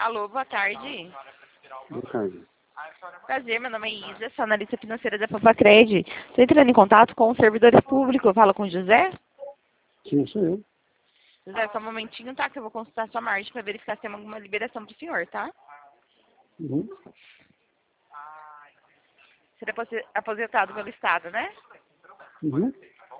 Alô, boa tarde. Boa tarde. Prazer, meu nome é Isa, sou analista financeira da Papacred. Estou entrando em contato com os servidores públicos. Eu falo com o José. Sim, sou eu. José, só um momentinho, tá? Que eu vou consultar sua margem para verificar se tem alguma liberação para o senhor, tá? Uhum. Você é aposentado pelo Estado, né? Uhum.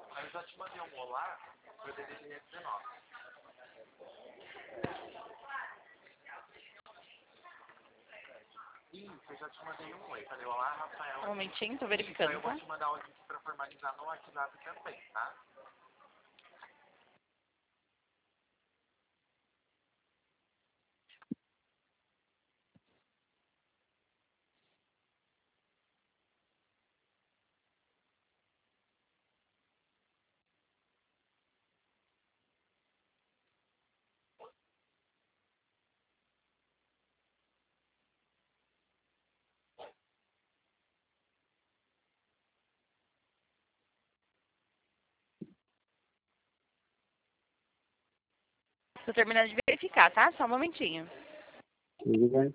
Um momentinho, tô verificando, tá? Tô terminando de verificar, tá? Só um momentinho. Tudo bem.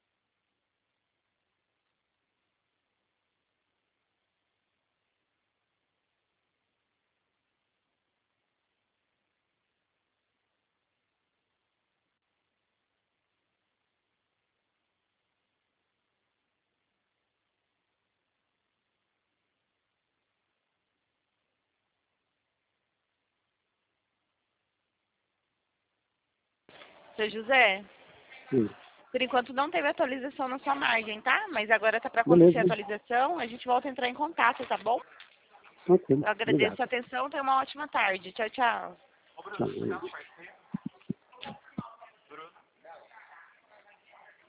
Seu José, Sim. por enquanto não teve atualização na sua margem, tá? Mas agora tá para acontecer a Beleza. atualização, a gente volta a entrar em contato, tá bom? Ok. Eu agradeço Obrigado. a atenção, tenha uma ótima tarde. Tchau, tchau. Tchau.